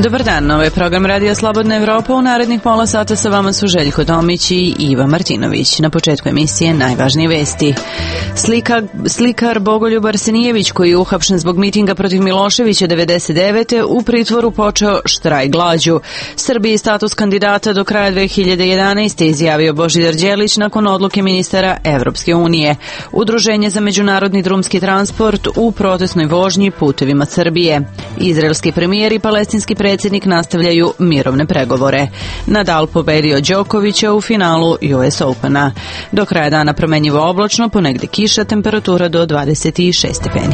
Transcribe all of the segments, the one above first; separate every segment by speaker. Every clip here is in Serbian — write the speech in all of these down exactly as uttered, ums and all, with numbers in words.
Speaker 1: Dobar dan, ovo je program Radija Slobodna Evropa. U narednih pola sata sa vama su Željko Tomić i Iva Martinović. Na početku emisije najvažnije vesti. Slika, slikar Bogoljub Arsenijević, koji je uhapšen zbog mitinga protiv Miloševića devedeset devete u pritvoru počeo štrajk glađu. Srbiji status kandidata do kraja dve hiljade jedanaeste. izjavio Božidar Đelić nakon odluke ministara Evropske unije. Udruženje za međunarodni drumski transport u protestnoj vožnji putevima Srbije. Izraelski premijer i palestinski predsjednik nastavljaju mirovne pregovore. Nadal pobedio Đokovića u finalu U S Opena. Do kraja dana promenjivo oblačno, ponegde kiša, temperatura do dvadeset šest stepeni.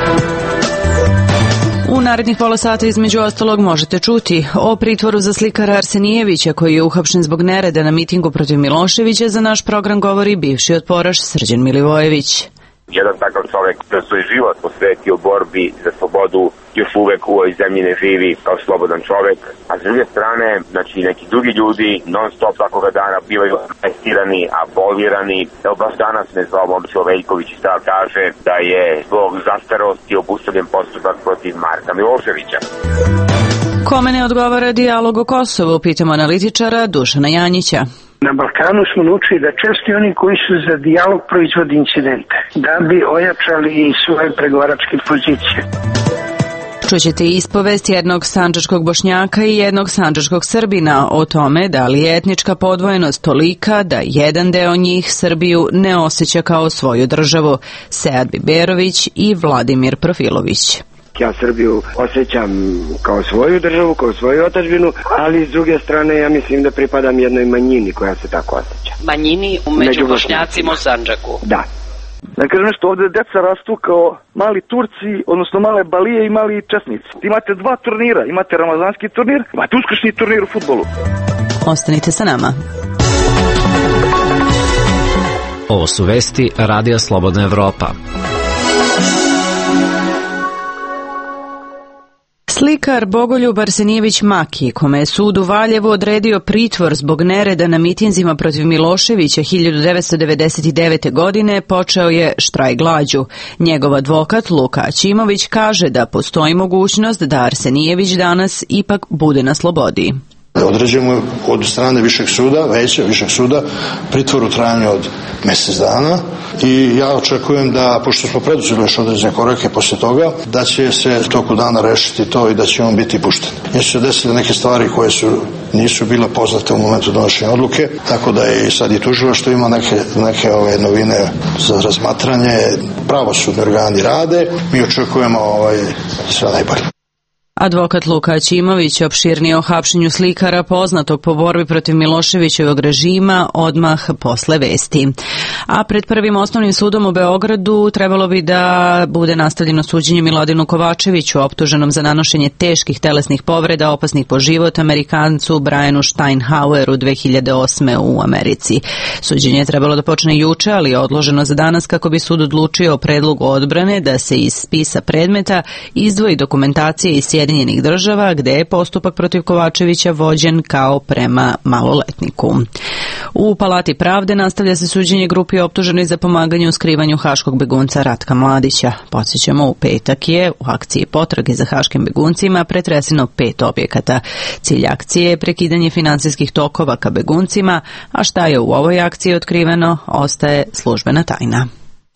Speaker 1: U narednih pola sata između ostalog možete čuti o pritvoru za slikara Arsenijevića, koji je uhapšen zbog nereda na mitingu protiv Miloševića. Za naš program govori bivši otporaš Srđan Milivojević.
Speaker 2: Jedan takav čovjek da svoj život posvetio borbi za slobodu, još uvek u ovoj zemlji ne živi kao slobodan čovjek, a s druge strane, znači neki drugi ljudi non stop svakoga dana bivaju arrestirani, abolirani. Evo baš danas me zvao Momčilo Veljković i sada kaže da je zbog zastarosti obustavljen postupak protiv Marka Miloševića.
Speaker 1: Kome ne odgovara dijalog o Kosovu, pitamo analitičara Dušana Janjića.
Speaker 3: Na Balkanu smo naučili da često oni koji su za dijalog proizvode incidente, da bi ojačali svoje pregovaračke pozicije.
Speaker 1: Čućete ispovest jednog sandžačkog Bošnjaka i jednog sandžačkog Srbina o tome da li je etnička podvojenost tolika da jedan deo njih Srbiju ne osjeća kao svoju državu. Sead Biberović i Vladimir Profilović.
Speaker 4: Ja Srbiju osjećam kao svoju državu, kao svoju otadžbinu, ali s druge strane ja mislim da pripadam jednoj manjini koja se tako osjeća.
Speaker 5: Manjini u među Bošnjacima u Sandžaku.
Speaker 4: Da.
Speaker 6: Da kažem nešto, ovdje djeca rastu kao mali Turci, odnosno male Balije i mali Česnici. Imate dva turnira, imate ramazanski turnir, imate uskršnji turnir u fudbalu.
Speaker 1: Ostanite sa nama.
Speaker 7: Ovo su vesti Radija Slobodna Evropa.
Speaker 1: Slikar Bogoljub Arsenijević Maki, kome je sud u Valjevu odredio pritvor zbog nereda na mitinzima protiv Miloševića hiljadu devetsto devedeset devete. godine, počeo je štrajk glađu. Njegov advokat Luka Aćimović kaže da postoji mogućnost da Arsenijević danas ipak bude na slobodi.
Speaker 8: Određujemo od strane višeg suda, veće višeg suda, pritvor u trajanju od mjesec dana i ja očekujem da, pošto smo preduzeli još određene korake poslije toga, da će se toku dana rešiti to i da će on biti pušten. Jer su se desile neke stvari koje su, nisu bile poznate u momentu donošenja odluke, tako da je i sad i tužilaštvo ima neke, neke ove novine za razmatranje, pravosudni organi rade, mi očekujemo ovaj, sve najbolje.
Speaker 1: Advokat Luka Aćimović opširnije o hapšenju slikara poznatog po borbi protiv Miloševićevog režima odmah posle vesti. A pred prvim osnovnim sudom u Beogradu trebalo bi da bude nastavljeno suđenje Miladinu Kovačeviću, optuženom za nanošenje teških telesnih povreda opasnih po život Amerikancu Brianu Steinhaueru dve hiljade osme. u Americi. Suđenje je trebalo da počne juče, ali je odloženo za danas kako bi sud odlučio o predlogu odbrane da se iz spisa predmeta izdvoji dokumentacija iz Sjedinjenih država, gde je postupak protiv Kovačevića vođen kao prema maloletniku. U Palati pravde nastavlja se suđenje grupi optuženoj za pomaganje u skrivanju haškog begunca Ratka Mladića. Podsjećamo, u petak je u akciji potrage za haškim beguncima pretreseno pet objekata. Cilj akcije je prekidanje finansijskih tokova ka beguncima, a šta je u ovoj akciji otkriveno ostaje službena tajna.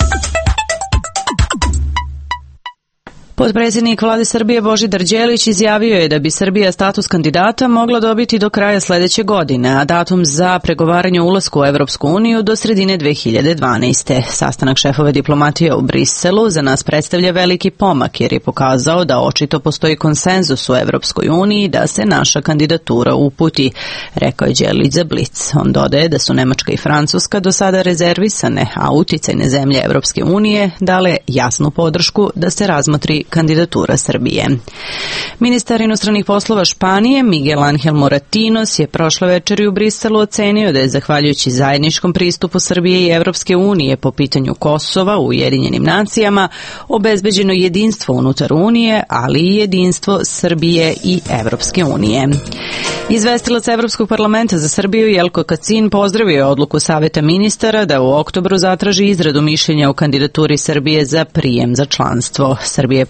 Speaker 1: Potpredsjednik Vlade Srbije Božidar Đelić izjavio je da bi Srbija status kandidata mogla dobiti do kraja sledeće godine, a datum za pregovaranje o ulasku u Evropsku uniju do sredine dve hiljade dvanaeste. Sastanak šefove diplomatije u Briselu za nas predstavlja veliki pomak jer je pokazao da očito postoji konsenzus u Evropskoj uniji da se naša kandidatura uputi, rekao je Đelić za Blic. On dodaje da su Nemačka i Francuska do sada rezervisane, a uticajne zemlje Evropske unije dale jasnu podršku da se razmotri kandidatura Srbije. Ministar inostranih poslova Španije Miguel Angel Moratinos je prošle večeri u Briselu ocenio da je zahvaljujući zajedničkom pristupu Srbije i Evropske unije po pitanju Kosova u Ujedinjenim nacijama obezbeđeno jedinstvo unutar Unije, ali i jedinstvo Srbije i Evropske unije. Izvestilac Evropskog parlamenta za Srbiju Jelko Kacin pozdravio je odluku Saveta ministara da u oktobru zatraži izradu mišljenja o kandidaturi Srbije za prijem za članstvo. Srbija je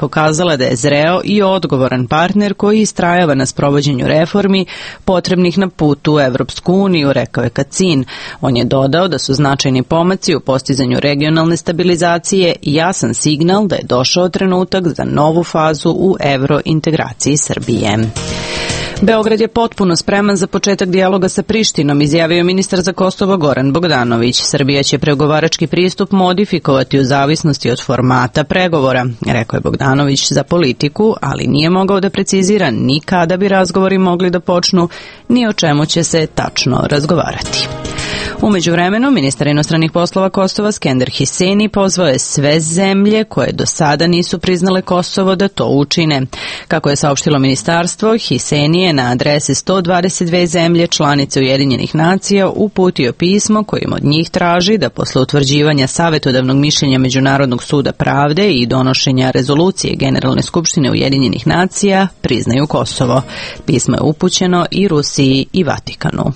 Speaker 1: ukazala da je zreo i odgovoran partner koji istrajava na sprovođenju reformi potrebnih na putu u Evropsku uniju, rekao je Kacin. On je dodao da su značajni pomaci u postizanju regionalne stabilizacije i jasan signal da je došao trenutak za novu fazu u evrointegraciji Srbije. Beograd je potpuno spreman za početak dijaloga sa Prištinom, izjavio ministar za Kosovo Goran Bogdanović. Srbija će pregovarački pristup modifikovati u zavisnosti od formata pregovora, rekao je Bogdanović za Politiku, ali nije mogao da precizira ni kada bi razgovori mogli da počnu, ni o čemu će se tačno razgovarati. U međuvremenu, ministar inostranih poslova Kosova Skender Hiseni pozvao je sve zemlje koje do sada nisu priznale Kosovo da to učine. Kako je saopštilo ministarstvo, Hiseni je na adrese sto dvadeset dve zemlje članice Ujedinjenih nacija uputio pismo kojim od njih traži da posle utvrđivanja savjetodavnog mišljenja Međunarodnog suda pravde i donošenja rezolucije Generalne skupštine Ujedinjenih nacija priznaju Kosovo. Pismo je upućeno i Rusiji i Vatikanu.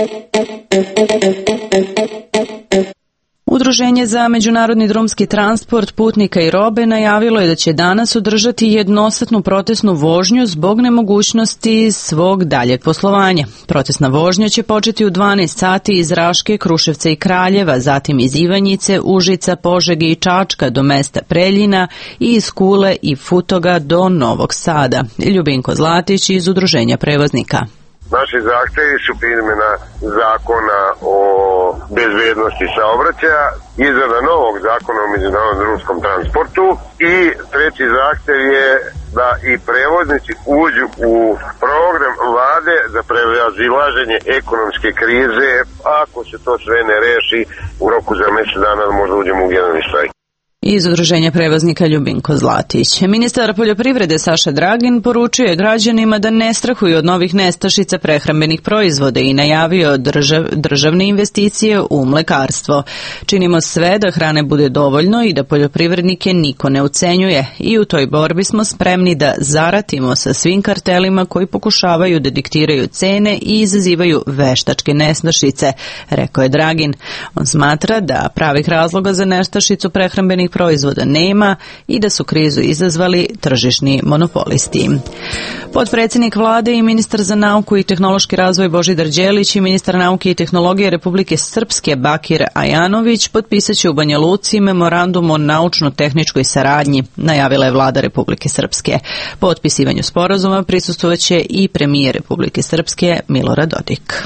Speaker 1: Udruženje za međunarodni drumski transport putnika i robe najavilo je da će danas održati jednosatnu protestnu vožnju zbog nemogućnosti svog daljeg poslovanja. Protestna vožnja će početi u dvanaest sati iz Raške, Kruševca i Kraljeva, zatim iz Ivanjice, Užica, Požege i Čačka do mesta Preljina i iz Kule i Futoga do Novog Sada. Ljubinko Zlatić iz Udruženja prevoznika.
Speaker 9: Naši zahtevi su primjena zakona o bezbednosti saobraćaja, izrada novog zakona o međunarodnom drumskom transportu i treći zahtev je da i prevoznici uđu u program vlade za prevazilaženje ekonomske krize. Ako se to sve ne reši, u roku za mjesec dana možda uđemo u generalni štrajk.
Speaker 1: Iz Udruženja prevoznika Ljubinko Zlatić. Ministar poljoprivrede Saša Dragin poručio je građanima da ne strahuju od novih nestašica prehrambenih proizvoda i najavio držav, državne investicije u mlekarstvo. Činimo sve da hrane bude dovoljno i da poljoprivrednike niko ne ucenjuje i u toj borbi smo spremni da zaratimo sa svim kartelima koji pokušavaju da diktiraju cene i izazivaju veštačke nestašice, rekao je Dragin. On smatra da pravih razloga za nestašicu prehrambenih proizvoda nema i da su krizu izazvali tržišni monopolisti. Potpredsjednik vlade i ministar za nauku i tehnološki razvoj Božidar Đelić i ministar nauke i tehnologije Republike Srpske Bakir Ajanović potpisat će u Banja Luci memorandum o naučno-tehničkoj saradnji, najavila je vlada Republike Srpske. Po potpisivanju sporazuma prisustvovaće i premijer Republike Srpske Milorad Dodik.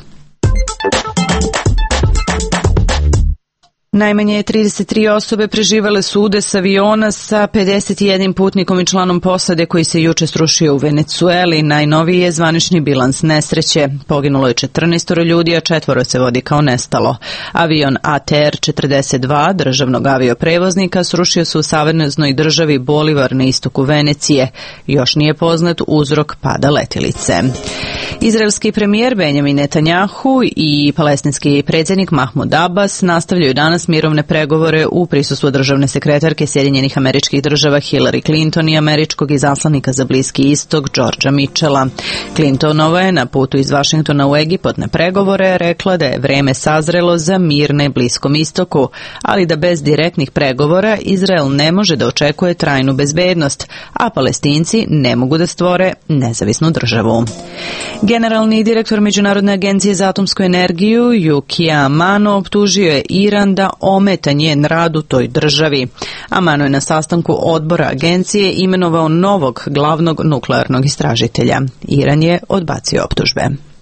Speaker 1: Najmanje trideset tri osobe preživale su udes aviona sa pedeset jedan putnikom i članom posade koji se juče srušio u Venecueli. Najnoviji je zvanični bilans nesreće. Poginulo je četrnaest ljudi, a četvoro se vodi kao nestalo. Avion A T R četrdeset dva državnog avioprevoznika srušio se u saveznoj državi Bolivar na istoku Venecije. Još nije poznat uzrok pada letilice. Izraelski premijer Benjamin Netanjahu i palestinski predsjednik Mahmud Abbas nastavljaju danas mirovne pregovore u prisustvu državne sekretarke Sjedinjenih Američkih Država Hillary Clinton i američkog izaslanika za Bliski istok Georgea Mitchella. Clintonova je na putu iz Vašingtona u Egipat na pregovore rekla da je vreme sazrelo za mir na Bliskom istoku, ali da bez direktnih pregovora Izrael ne može da očekuje trajnu bezbednost, a Palestinci ne mogu da stvore nezavisnu državu. Generalni direktor Međunarodne agencije za atomsku energiju Yukio Amano optužio je Iran da ometa njen rad u toj državi. Amano je na sastanku odbora agencije imenovao novog glavnog nuklearnog istražitelja. Iran je odbacio optužbe.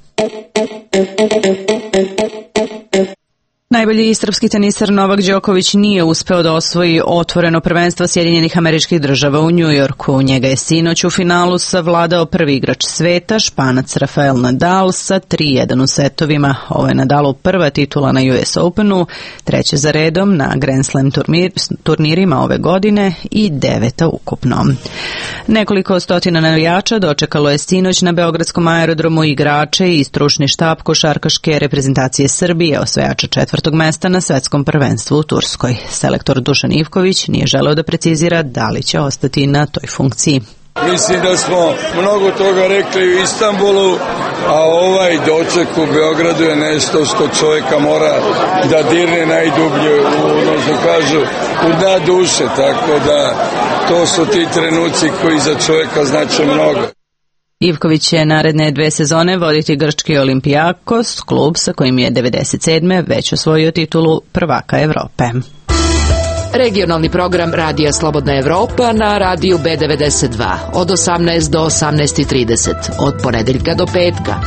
Speaker 1: Najbolji srpski tenisar Novak Đoković nije uspeo da osvoji otvoreno prvenstvo Sjedinjenih Američkih Država u Njujorku. Njega je sinoć u finalu savladao prvi igrač sveta, Španac Rafael Nadal sa tri jedan u setovima. Ovo je Nadalov prva titula na U S Openu, treća za redom na Grand Slam turnir, turnirima ove godine i deveta ukupno. Nekoliko stotina navijača dočekalo je sinoć na beogradskom aerodromu igrače i stručni štab košarkaške reprezentacije Srbije, osvajača četvrtog mesta na svetskom prvenstvu u Turskoj. Selektor Dušan Ivković nije želeo da precizira da li će ostati na toj funkciji.
Speaker 10: Mislim da smo mnogo toga rekli u Istanbulu, a ovaj doček u Beogradu je nešto što čovjeka mora da dirne najdublje, odnosno kažu, u dna duše, tako da to su ti trenuci koji za čovjeka znače mnogo.
Speaker 1: Ivković će naredne dve sezone voditi grčki Olimpijakos, klub sa kojim je devedeset sedme već osvojio titulu prvaka Evrope.
Speaker 11: Regionalni program Radija Slobodna Evropa na radiju B devedeset dva od osamnaest do osamnaest trideset, od ponedeljka do petka.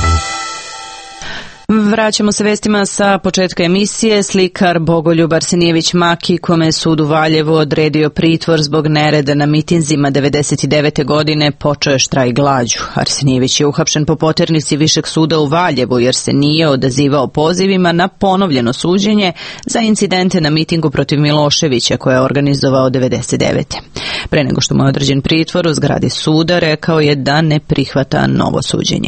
Speaker 1: Vraćamo se vestima sa početka emisije. Slikar Bogoljub Arsenijević Maki, kome je sud u Valjevu odredio pritvor zbog nereda na mitinzima devedeset devete godine, počeo je štrajk glađu. Arsenijević je uhapšen po poternici Višeg suda u Valjevu jer se nije odazivao pozivima na ponovljeno suđenje za incidente na mitingu protiv Miloševića koje je organizovao devedeset devete. Pre nego što mu je određen pritvor u zgradi suda, rekao je da ne prihvata novo suđenje.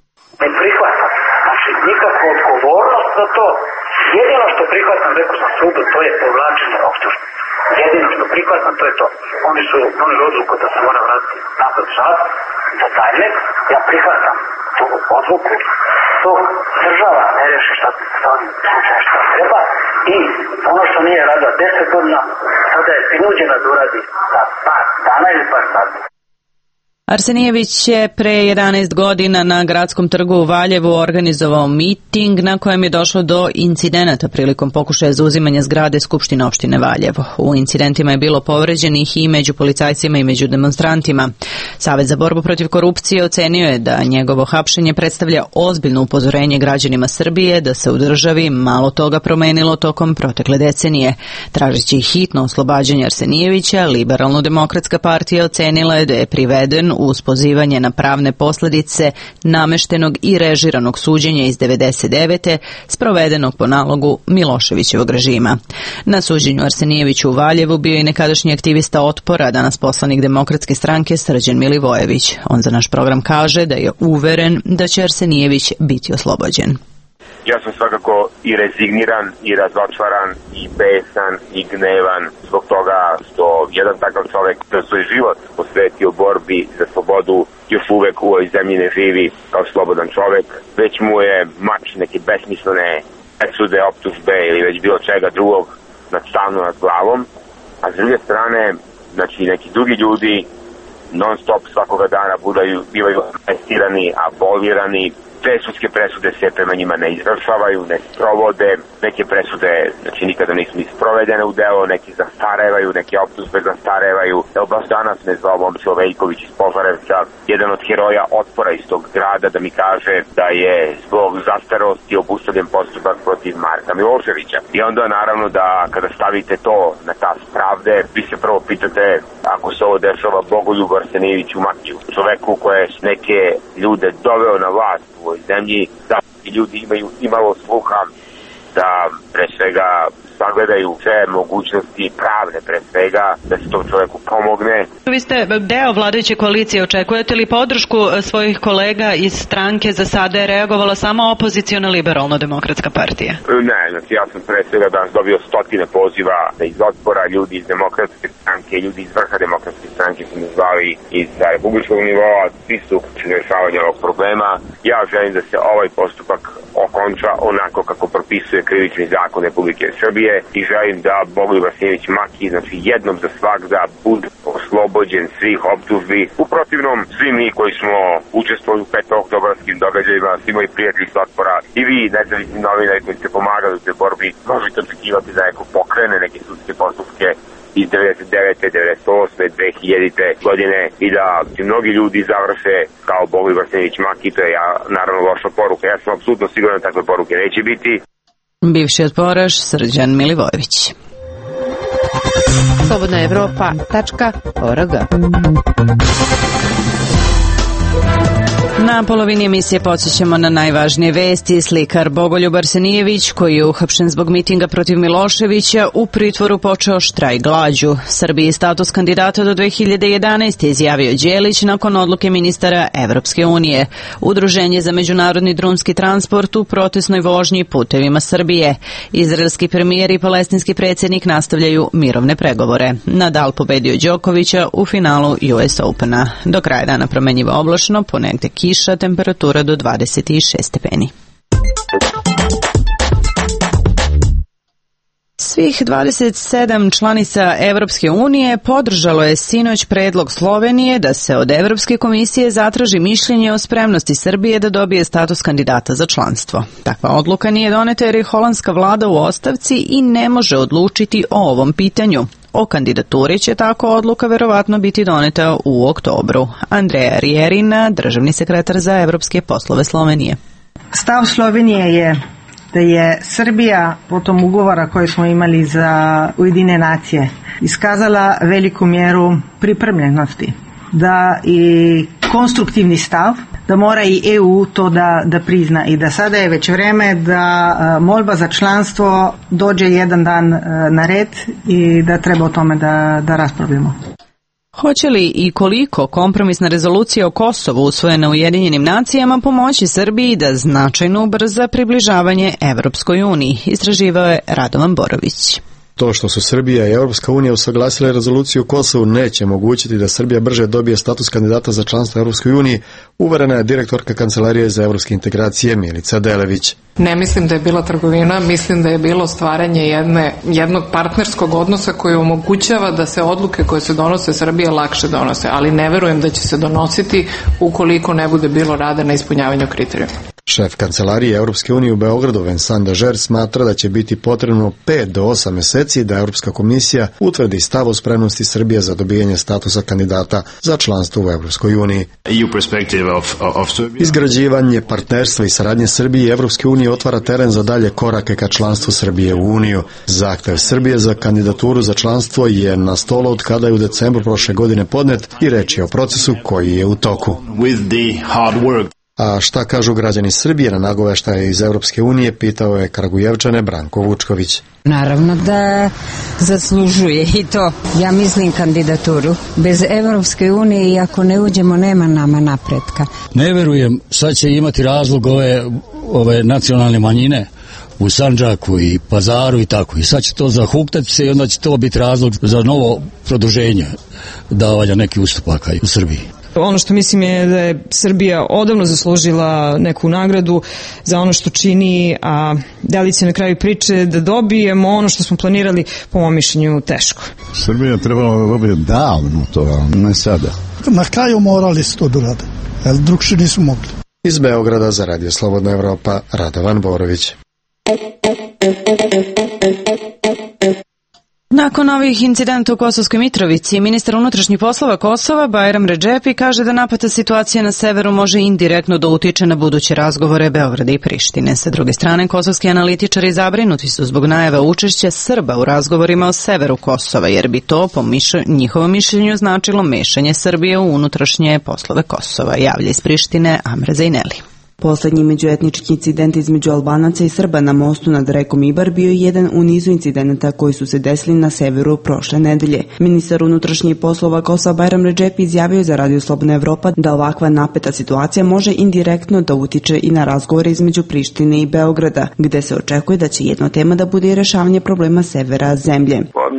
Speaker 12: Nikakvu odgovornost za to. Jedino što prihvatam, rekao sam sudu, to je povlačenje optužbe. Jedino što prihvatam, to je to. Oni su doneli odluku da se mora vratiti nazad šat za daljnjeg. Ja prihvatam tu odluku. To država ne reši šta sa ovim slučajem šta treba. I ono što nije radila deset godina, sada je prinuđena da uradi za par dana ili par sati.
Speaker 1: Arsenijević je pre jedanaest godina na Gradskom trgu u Valjevu organizovao miting na kojem je došlo do incidenata prilikom pokušaja zauzimanja zgrade Skupštine opštine Valjevo. U incidentima je bilo povređenih i među policajcima i među demonstrantima. Savez za borbu protiv korupcije ocenio je da njegovo hapšenje predstavlja ozbiljno upozorenje građanima Srbije da se u državi malo toga promenilo tokom protekle decenije. Tražeći hitno oslobađanje Arsenijevića, Liberalno-demokratska partija ocenila je da je priveden uz pozivanje na pravne posljedice nameštenog i režiranog suđenja iz devedeset devete sprovedenog po nalogu Miloševićevog režima. Na suđenju Arsenijeviću u Valjevu bio i nekadašnji aktivista Otpora, danas poslanik Demokratske stranke Srđan Milivojević. On za naš program kaže da je uveren da će Arsenijević biti oslobođen.
Speaker 2: Ja sam svakako i rezigniran, i razočaran, i besan, i gnevan zbog toga što jedan takav čovjek da svoj život posvetio borbi za slobodu još uvek u ovoj zemlji ne živi kao slobodan čovjek, već mu je mač neke besmislene presude, optužbe ili već bilo čega drugog nadstavno nad glavom, a s druge strane, znači neki drugi ljudi non stop svakoga dana budaju, bivaju arrestirani, abolirani. Te sudske presude se prema njima ne izvršavaju, ne sprovode, neke presude znači nikada nisu ni sprovedene u delo, neki zastarevaju, neke optužbe zastarevaju. Evo baš danas me zvao Momčilo Veljković iz Požarevca, jedan od heroja Otpora iz tog grada, da mi kaže da je zbog zastarosti obustavljen postupak protiv Marka Miloševića. I onda naravno da kada stavite to na tas pravde, vi se prvo pitate ako se ovo dešava Bogoljubu Arsenijeviću Makiju, čoveku koje je neke ljude doveo na vlast u ovoj zemlji, da ljudi imaju imalo sluha da pre svega sagledaju sve mogućnosti pravne pre svega, da se tom čovjeku pomogne.
Speaker 1: Vi ste deo vladajuće koalicije, očekujete li podršku svojih kolega iz stranke? Za sada je reagovala samo opoziciona Liberalno-demokratska partija.
Speaker 2: Ne, znači ja sam pre svega danas dobio stotine poziva iz Otpora, ljudi iz demokratske stranke, ljudi iz vrha demokratske stranke su me zvali iz republičkog nivoa, svi su uključeni rešavanje ovog problema. Ja želim da se ovaj postupak okonča onako kako propisuje krivični zakon Republike Srbije i želim da Bogoljub Arsenijević Maki, znači jednom za svagda, bude oslobođen svih optužbi. U protivnom, svi mi koji smo učestvovali u petooktobarskim događajima, svi moji prijatelji s Otpora i vi, nezavisni novinari koji ste pomagali u toj borbi, možete očekivati da neko pokrene neke sudske postupke iz devedeset devete, devedeset osme, dve hiljadite godine i da mnogi ljudi završe kao Bogoljub Arsenijević Maki. To je ja, naravno loša poruka. Ja sam apsolutno siguran da takve poruke neće biti.
Speaker 1: Bivši otporaš Srđan Milivojević.
Speaker 11: slobodna evropa tačka org.
Speaker 1: Na polovini emisije podsjećamo na najvažnije vesti. Slikar Bogoljub Arsenijević, koji je uhapšen zbog mitinga protiv Miloševića, u pritvoru počeo štrajk glađu. Srbiji status kandidata do dve hiljade jedanaeste. izjavio Đelić nakon odluke ministara Evropske unije. Udruženje za međunarodni drumski transport u protesnoj vožnji putevima Srbije. Izraelski premijer i palestinski predsjednik nastavljaju mirovne pregovore. Nadal pobedio Đokovića u finalu U S Opena. Do kraja dana promenjivo oblačno, ponegde kiša, kiša, temperatura do dvadeset šest stepeni. Svih dvadeset sedam članica Evropske unije podržalo je sinoć predlog Slovenije da se od Evropske komisije zatraži mišljenje o spremnosti Srbije da dobije status kandidata za članstvo. Takva odluka nije doneta jer je holandska vlada u ostavci i ne može odlučiti o ovom pitanju. O kandidaturi će tako odluka verovatno biti doneta u oktobru. Andreja Rjerina, državni sekretar za evropske poslove Slovenije.
Speaker 13: Stav Slovenije je da je Srbija potom ugovora koje smo imali za Ujedinjene nacije iskazala veliku mjeru pripremljenosti, da i konstruktivni stav, da mora i E U to da, da prizna i da sada je već vreme da molba za članstvo dođe jedan dan na red i da treba o tome da, da raspravljamo.
Speaker 1: Hoće li i koliko kompromisna rezolucija o Kosovu usvojena u Ujedinjenim nacijama pomoći Srbiji da značajno ubrza približavanje Evropskoj uniji, istraživao je Radovan Borović.
Speaker 14: To što su Srbija i Evropska unija usaglasile rezoluciju o Kosovu neće omogućiti da Srbija brže dobije status kandidata za članstvo u Evropskoj uniji, uverena je direktorka Kancelarije za evropske integracije Milica Delević.
Speaker 15: Ne mislim da je bila trgovina, mislim da je bilo stvaranje jedne, jednog partnerskog odnosa koji omogućava da se odluke koje se donose Srbije lakše donose, ali ne verujem da će se donositi ukoliko ne bude bilo rada na ispunjavanju kriterijuma.
Speaker 14: Šef Kancelarije Evropske unije u Beogradu Vincent Dažer smatra da će biti potrebno pet do osam meseci da Evropska komisija utvrdi stav o spremnosti Srbije za dobijanje statusa kandidata za članstvo u Evropskoj uniji. Izgrađivanje partnerstva i saradnje Srbije i Evropske unije otvara teren za dalje korake ka članstvu Srbije u Uniju. Zahtev Srbije za kandidaturu za članstvo je na stolu od kada je u decembru prošle godine podnet i reč je o procesu koji je u toku. A šta kažu građani Srbije na nagoveštaje iz Evropske unije, pitao je Kragujevčane Branko Vučković.
Speaker 16: Naravno da zaslužuje i to. Ja mislim kandidaturu. Bez Evropske unije i ako ne uđemo nema nama napretka.
Speaker 17: Ne verujem, sad će imati razlog ove, ove nacionalne manjine u Sandžaku i Pazaru i tako. I sad će to zahuktati se i onda će to biti razlog za novo produženje davanja nekih ustupaka u Srbiji.
Speaker 18: Ono što mislim je da je Srbija odavno zaslužila neku nagradu za ono što čini, a da li će na kraju priče da dobijemo ono što smo planirali, po mom mišljenju, teško.
Speaker 19: Srbija trebala da dobije davno to, ne sada.
Speaker 20: Na kraju morali su to da rade, jer drugši nisu mogli.
Speaker 14: Iz Beograda za Radio Slobodna Evropa, Radovan Borović.
Speaker 1: Nakon ovih incidenta u Kosovskoj Mitrovici, ministar unutrašnjih poslova Kosova Bajram Redžepi kaže da napeta situacija na severu može indirektno da utiče na buduće razgovore Beograda i Prištine. Sa druge strane, kosovski analitičari zabrinuti su zbog najave učešća Srba u razgovorima o severu Kosova, jer bi to, po mišlj, njihovom mišljenju, značilo mešanje Srbije u unutrašnje poslove Kosova. Javlja iz Prištine Amra Zajneli.
Speaker 21: Poslednji međuetnički incident između Albanaca i Srba na mostu nad rekom Ibar bio je jedan u nizu incidenata koji su se desili na severu prošle nedelje. Ministar unutrašnjih poslova Kosova Bajram Redžepi izjavio za Radio Slobodna Evropa da ovakva napeta situacija može indirektno da utiče i na razgovore između Prištine i Beograda, gde se očekuje da će jedna tema da bude i rešavanje problema severa zemlje.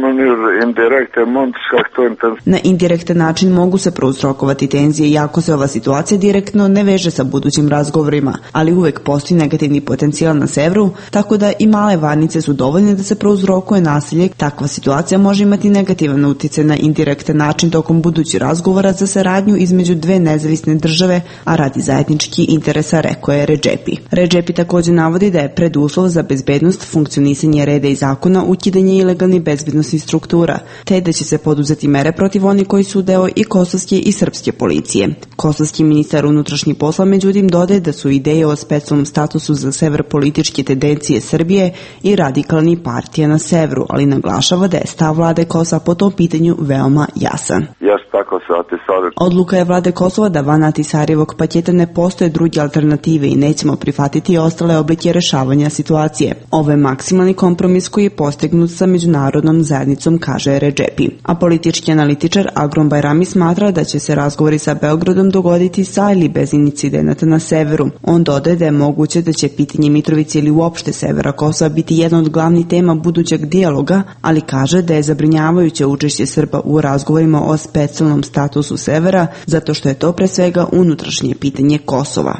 Speaker 21: Na indirektan način mogu se prouzrokovati tenzije iako se ova situacija direktno ne veže sa budućim razgovorima, ali uvek postoji negativni potencijal na severu, tako da i male varnice su dovoljne da se prouzrokuje nasilje. Takva situacija može imati negativan uticaj na indirektan način tokom budućih razgovora za saradnju između dve nezavisne države, a radi zajednički interesa, rekao je Redžepi. Redžepi također navodi da je preduslov za bezbednost funkcionisanje reda i zakona ukidanje ilegalnih bezbednostnih struktura, te da će se poduzeti mere protiv onih koji su deo i kosovske i srpske policije. Kosovski ministar unutrašnjih posla međutim dodaje da su ideje o specijalnom statusu za sever političke tendencije Srbije i radikalnih partija na severu, ali naglašava da je stav vlade Kosova po tom pitanju veoma jasan. Odluka je vlade Kosova da van Ahtisarjevog paketa ne postoje druge alternative i nećemo prihvatiti ostale oblike rešavanja situacije. Ovo je maksimalni kompromis koji je postignut sa međunarodnom zajednicom zajednicom, kaže Redžepi. A politički analitičar Agrom Bajrami smatra da će se razgovori sa Beogradom dogoditi sa ili bez incidenata na severu. On dodaje da je moguće da će pitanje Mitrovice ili uopšte severa Kosova biti jedna od glavnih tema budućeg dijaloga, ali kaže da je zabrinjavajuće učešće Srba u razgovorima o specijalnom statusu severa, zato što je to pre svega unutrašnje pitanje Kosova.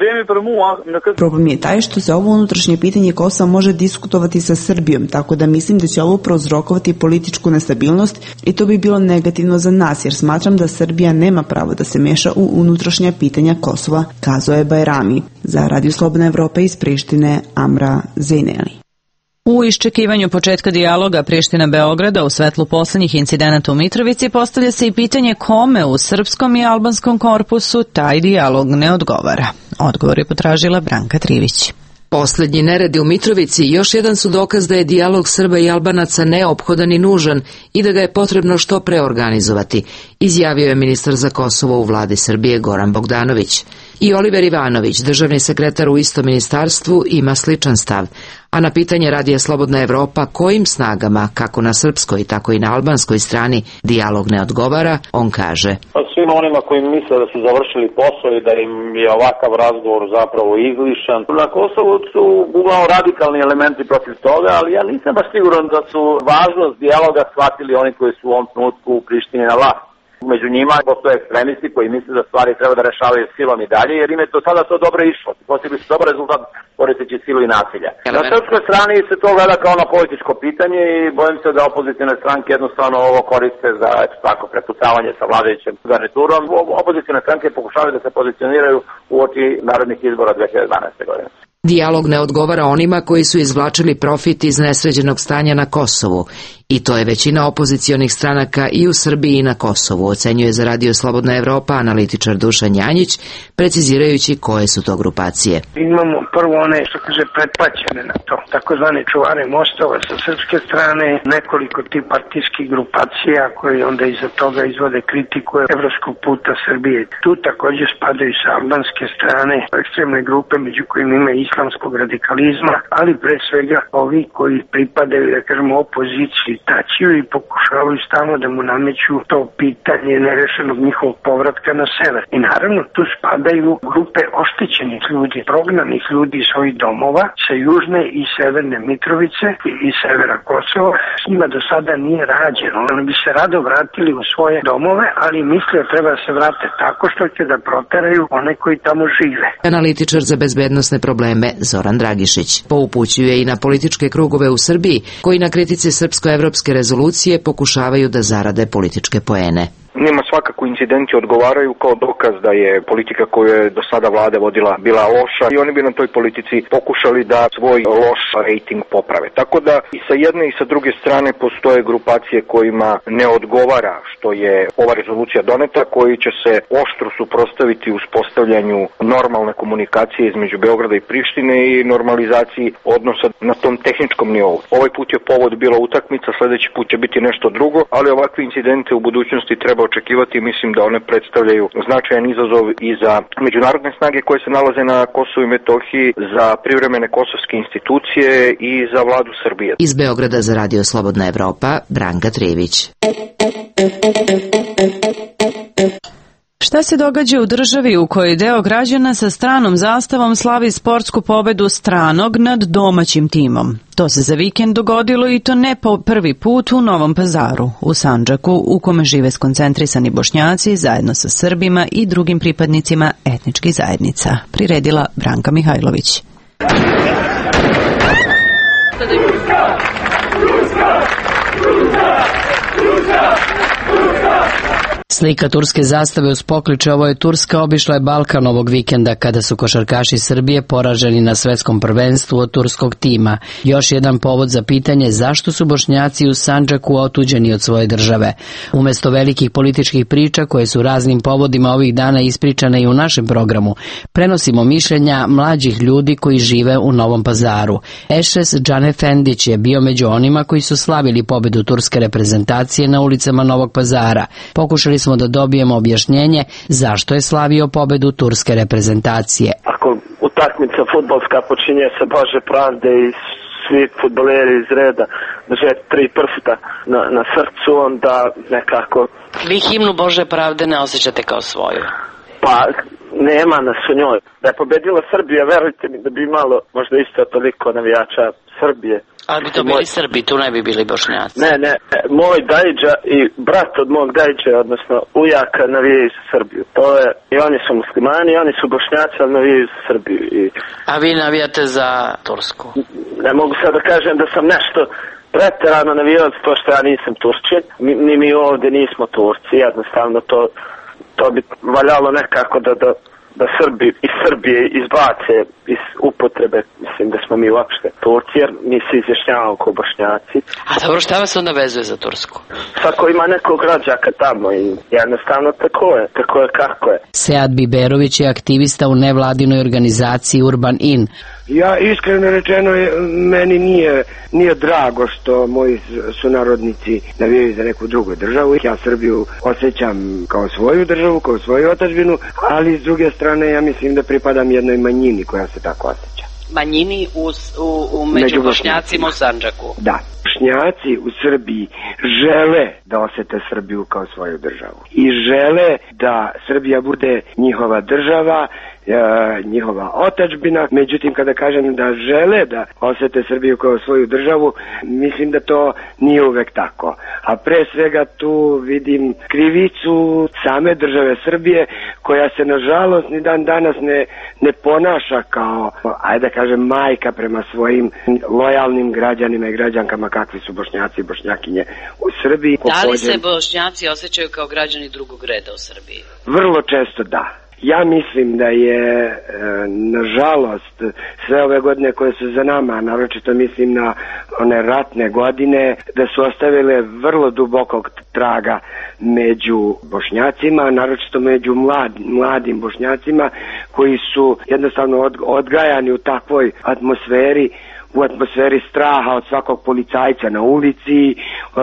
Speaker 21: Problem je taj što se ovo unutrašnje pitanje Kosova može diskutovati sa Srbijom, tako da mislim da će ovo prouzrokovati političku nestabilnost i to bi bilo negativno za nas, jer smatram da Srbija nema pravo da se meša u unutrašnja pitanja Kosova, kazao je Bajrami. Za Radio Slobodna Evropa iz Prištine, Amra Zejneli.
Speaker 1: U iščekivanju početka dijaloga Priština-Beograda u svetlu poslednjih incidenata u Mitrovici postavlja se i pitanje kome u srpskom i albanskom korpusu taj dijalog ne odgovara. Odgovor je potražila Branka Trivić.
Speaker 11: Poslednji neredi u Mitrovici još jedan su dokaz da je dijalog Srba i Albanaca neophodan i nužan i da ga je potrebno što pre organizovati, izjavio je ministar za Kosovo u vladi Srbije Goran Bogdanović. I Oliver Ivanović, državni sekretar u istom ministarstvu, ima sličan stav, a na pitanje Radija Slobodna Evropa kojim snagama, kako na srpskoj, tako i na albanskoj strani, dijalog ne odgovara, on kaže:
Speaker 3: Svima onima koji misle da su završili posao i da im je ovakav razgovor zapravo izlišan. Na Kosovu su uglavnom radikalni elementi protiv toga, ali ja nisam baš siguran da su važnost dijaloga shvatili oni koji su u ovom trenutku u Prištini na vlast. Među njima postoje ekstremisti koji misle da stvari treba da rešavaju silom i dalje, jer im je to sada to dobro išlo. Postigli su dobar rezultat koristeći silu i nasilja. Na srpskoj strani se to gleda kao na političko pitanje i bojim se da opozicijne stranke jednostavno ovo koriste za tako prepucavanje sa vladajućim garniturom. Opozicijne stranke pokušavaju da se pozicioniraju u oči narodnih izbora dve hiljade dvanaeste. godine.
Speaker 11: Dijalog ne odgovara onima koji su izvlačili profit iz nesređenog stanja na Kosovu i to je većina opozicionih stranaka i u Srbiji i na Kosovu, ocenjuje za Radio Slobodna Evropa analitičar Dušan Janjić, precizirajući koje su to grupacije.
Speaker 22: Imamo prvo one što kaže pretplaćene na to, takozvane čuvare mostova sa srpske strane, nekoliko tih partijskih grupacija koji onda iza toga izvode kritiku evropskog puta Srbije. Tu također spadaju sa albanske strane ekstremne grupe, među kojima ima islamskog radikalizma, ali pre svega ovi koji pripadaju, da kažemo, opoziciji tačiju i pokušavaju stalno da mu nameću to pitanje nerešenog njihovog povratka na sever. I naravno tu spadaju grupe oštećenih ljudi, prognanih ljudi iz svojih domova sa južne i severne Mitrovice i severa Kosova. S njima do sada nije rađeno. Oni bi se rado vratili u svoje domove, ali misle da treba da se vrate tako što će da proteraju one koji tamo žive.
Speaker 11: Analitičar za bezbednosne probleme Zoran Dragišić poupućuje i na političke krugove u Srbiji koji na kritici srpsko-evropske rezolucije pokušavaju da zarade političke poene.
Speaker 23: Njima svakako incidenti odgovaraju kao dokaz da je politika koju je do sada vlada vodila bila loša i oni bi na toj politici pokušali da svoj loš rejting poprave. Tako da i sa jedne i sa druge strane postoje grupacije kojima ne odgovara što je ova rezolucija doneta, koji će se oštro suprotstaviti uspostavljanju normalne komunikacije između Beograda i Prištine i normalizaciji odnosa na tom tehničkom nivou. Ovaj put je povod bila utakmica, sledeći put će biti nešto drugo, ali ovakve incidente u budućnosti treba očekivati i mislim da one predstavljaju značajan izazov i za međunarodne snage koje se nalaze na Kosovu i Metohiji, za privremene kosovske institucije i za vladu Srbije.
Speaker 11: Iz Beograda za Radio Slobodna Evropa, Branka Trivić.
Speaker 1: Šta se događa u državi u kojoj deo građana sa stranom zastavom slavi sportsku pobedu stranog nad domaćim timom? To se za vikend dogodilo i to ne po prvi put u Novom Pazaru, u Sandžaku, u kome žive skoncentrisani Bošnjaci zajedno sa Srbima i drugim pripadnicima etničkih zajednica. Priredila Branka Mihajlović. Slika turske zastave uz pokliče "Ovo je Turska" obišla je Balkan ovog vikenda kada su košarkaši Srbije poraženi na svetskom prvenstvu od turskog tima. Još jedan povod za pitanje zašto su Bošnjaci u Sandžaku otuđeni od svoje države. Umesto velikih političkih priča koje su raznim povodima ovih dana ispričane i u našem programu, prenosimo mišljenja mlađih ljudi koji žive u Novom Pazaru. Ešes Džanefendić je bio među onima koji su slavili pobedu turske reprezentacije na ulicama Novog Pazara. Pokušali smo da dobijemo objašnjenje zašto je slavio pobedu turske reprezentacije.
Speaker 24: Ako utakmica fudbalska počinje se Bože pravde i
Speaker 3: svi fudbaleri iz reda drže tri prsta na, na srcu, onda nekako...
Speaker 4: Vi himnu Bože pravde ne osjećate kao svoju?
Speaker 3: Pa, nema nas u njoj. Da je pobedila Srbija, verujte mi da bi imalo možda isto toliko navijača Srbije.
Speaker 4: Ali bi to bili moj... Srbi, tu ne bi bili Bošnjaci.
Speaker 3: Ne, ne, moj dajđa i brat od mog dajđa, odnosno ujaka, navijaju za Srbiju. To je, i oni su muslimani, oni su Bošnjaci, ali navijaju za Srbiju. I...
Speaker 4: A vi navijate za Tursku?
Speaker 3: Ne mogu sad da kažem da sam nešto preterano navijao, to što ja nisam Turčin, mi, ni mi ovdje nismo Turci, jednostavno to, to bi valjalo nekako da, da, da Srbi iz Srbije izbace iz upotrebe, mislim da smo mi uopšte Turci, jer mi se izjašnjavamo kao Bošnjaci.
Speaker 4: A dobro, šta vas onda vezuje za Tursku?
Speaker 3: Svako ima nekog rođaka tamo i jednostavno tako je, tako je kako je.
Speaker 1: Sead Biberović je aktivista u nevladinoj organizaciji Urban In.
Speaker 5: Ja iskreno rečeno, meni nije, nije drago što moji sunarodnici navijaju za neku drugu državu. Ja Srbiju osjećam kao svoju državu, kao svoju otadžbinu, ali s druge strane ja mislim da pripadam jednoj manjini koja se tako osjeća.
Speaker 4: Manjini u, u, u među, među Bošnjacima u Sandžaku?
Speaker 5: Da. Bošnjaci u Srbiji žele da osete Srbiju kao svoju državu i žele da Srbija bude njihova država, e, njihova otadžbina. Međutim, kada kažem da žele da osete Srbiju kao svoju državu, mislim da to nije uvek tako. A pre svega tu vidim krivicu same države Srbije, koja se nažalost ni dan danas ne, ne ponaša kao, ajde da kažem, majka prema svojim lojalnim građanima i građankama kakvi su Bošnjaci i Bošnjakinje u Srbiji.
Speaker 4: Da li se Bošnjaci osjećaju kao građani drugog reda u Srbiji?
Speaker 5: Vrlo često da. Ja mislim da je, e, nažalost, sve ove godine koje su za nama, naročito mislim na one ratne godine, da su ostavile vrlo dubokog traga među Bošnjacima, naročito među mlad, mladim Bošnjacima, koji su jednostavno od, odgajani u takvoj atmosferi, u atmosferi straha od svakog policajca na ulici,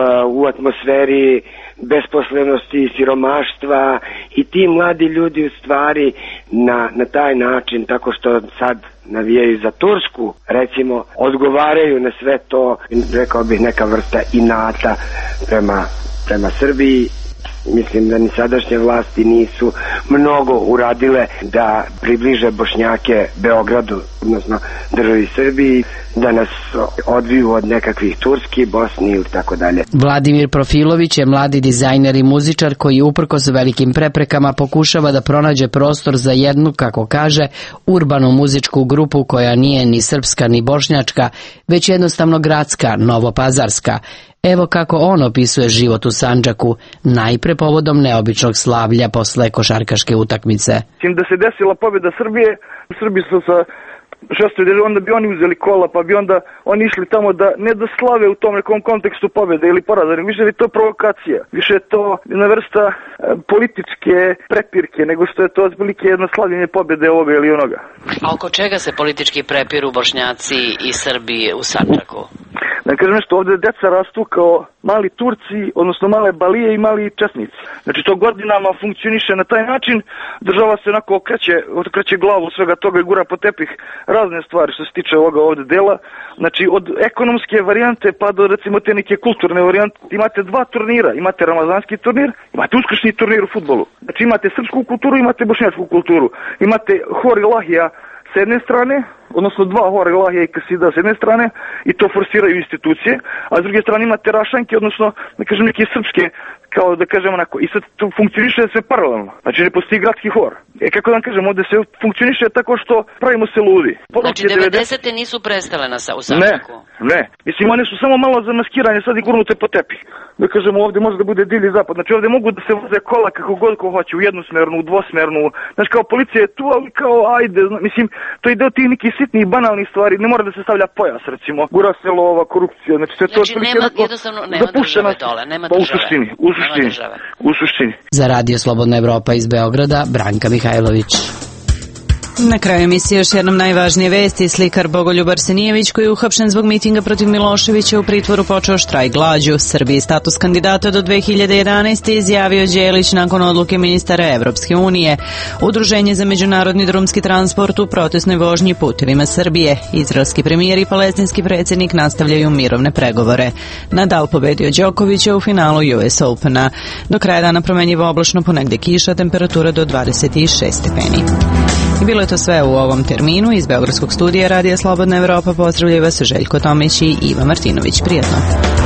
Speaker 5: u atmosferi besposlenosti, siromaštva, i ti mladi ljudi u stvari na, na taj način, tako što sad navijaju za Tursku, recimo, odgovaraju na sve to, rekao bih, neka vrsta inata prema, prema Srbiji. Mislim da ni sadašnje vlasti nisu mnogo uradile da približe Bošnjake Beogradu, odnosno državi Srbiji, da nas odviju od nekakvih Turski, Bosni ili tako dalje.
Speaker 1: Vladimir Profilović je mladi dizajner i muzičar koji uprkos velikim preprekama pokušava da pronađe prostor za jednu, kako kaže, urbanu muzičku grupu koja nije ni srpska ni bošnjačka, već jednostavno gradska, novopazarska. Evo kako on opisuje život u Sandžaku, najpre povodom neobičnog slavlja posle košarkaške utakmice.
Speaker 6: Da se desila pobjeda Srbije, Srbi su sa šestoj državi, onda bi oni uzeli kola, pa bi onda oni išli tamo da ne da slave u tom nekom kontekstu pobjede ili poraza, više je to provokacija, više je to jedna vrsta e, političke prepirke, nego što je to otprilike jedno slavljenje pobjede ovoga ili onoga.
Speaker 4: A oko čega se politički prepiru Bošnjaci i Srbi u Sandžaku?
Speaker 6: Da kažem nešto, ovdje deca rastu kao mali Turci, odnosno male Balije i mali Česnici. Znači to godinama funkcioniše na taj način, država se onako okreće, okreće glavu svega toga i gura po tepih razne stvari što se tiče ovoga ovdje dela. Znači od ekonomske varijante pa do recimo te neke kulturne varijante. Imate dva turnira, imate ramazanski turnir, imate uskršnji turnir u fudbalu. Znači imate srpsku kulturu, imate bošnjačku kulturu, imate hor i lahija s jedne strane, odnosno dva hora Ilahija i Kasida s jedne strane, i to forsiraju institucije, a s druge strane imate rašanke, odnosno, da kažem, neke srpske, kao da kažem onako, i sad to funkcioniše sve paralelno, znači ne postoji gradski hor. E kako da vam kažem, ovdje se funkcioniše tako što pravimo se ludi.
Speaker 4: Znači devedesete nisu prestale na u Sandžaku?
Speaker 6: Ne, ne, mislim one su samo malo za maskiranje, sad i gurnute po tepih. Da kažemo, ovdje može da bude divlji zapad, znači ovdje mogu da se voze kola kako god ko hoće, u jednosmernu, u dvosmernu, znači kao policija je tu, ali kao ajde, mislim, to ide od tih nekih sitnih banalnih stvari, ne mora da se stavlja pojas, recimo, gura se lova, korupcija, znači sve to...
Speaker 4: Znači nema, jednostavno, nema države dole, nema države.
Speaker 6: Pa u suštini, u suštini, u suštini.
Speaker 1: Za Radio Slobodna Evropa iz Beograda, Branka Mihajlović. Na kraju emisije još jednom najvažnije vesti. Slikar Bogoljub Arsenijević, koji je uhapšen zbog mitinga protiv Miloševića, u pritvoru počeo štrajk glađu. Srbiji status kandidata do dve hiljade jedanaeste. izjavio Đelić nakon odluke ministara Evropske unije. Udruženje za međunarodni drumski transport u protestnoj vožnji putevima Srbije. Izraelski premijer i palestinski predsjednik nastavljaju mirovne pregovore. Nadal pobedio Đokovića u finalu U S Opena. Do kraja dana promenjivo oblačno, ponegde kiša, temperatura do dvadeset šest stepeni. I bilo je to sve u ovom terminu. Iz Beogradskog studija Radija Slobodna Evropa pozdravljaju vas Željko Tomić i Iva Martinović. Prijetno.